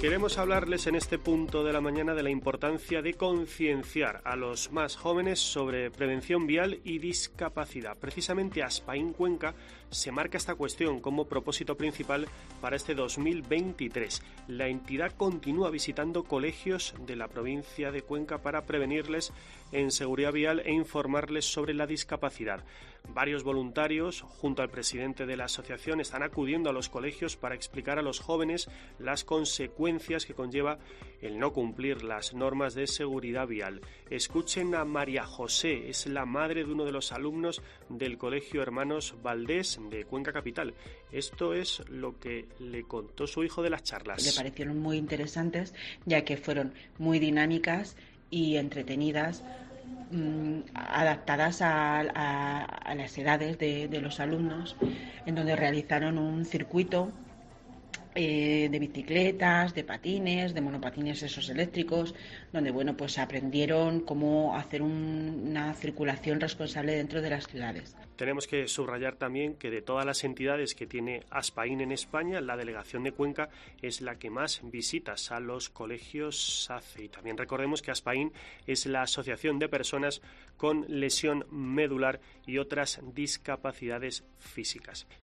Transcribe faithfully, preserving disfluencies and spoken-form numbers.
Queremos hablarles en este punto de la mañana de la importancia de concienciar a los más jóvenes sobre prevención vial y discapacidad. Precisamente Aspain Cuenca se marca esta cuestión como propósito principal para este dos mil veintitrés. La entidad continúa visitando colegios de la provincia de Cuenca para prevenirles en seguridad vial e informarles sobre la discapacidad. Varios voluntarios, junto al presidente de la asociación, están acudiendo a los colegios para explicar a los jóvenes las consecuencias que conlleva el no cumplir las normas de seguridad vial. Escuchen a María José, es la madre de uno de los alumnos del Colegio Hermanos Valdés de Cuenca Capital. Esto es lo que le contó su hijo de las charlas. Le parecieron muy interesantes, ya que fueron muy dinámicas y entretenidas, adaptadas a, a, a las edades de, de los alumnos, en donde realizaron un circuito eh, de bicicletas, de patines, de monopatines esos eléctricos, donde bueno, pues aprendieron cómo hacer un, una circulación responsable dentro de las ciudades. Tenemos que subrayar también que de todas las entidades que tiene Aspain en España, la delegación de Cuenca es la que más visitas a los colegios hace. Y también recordemos que Aspain es la asociación de personas con lesión medular y otras discapacidades físicas.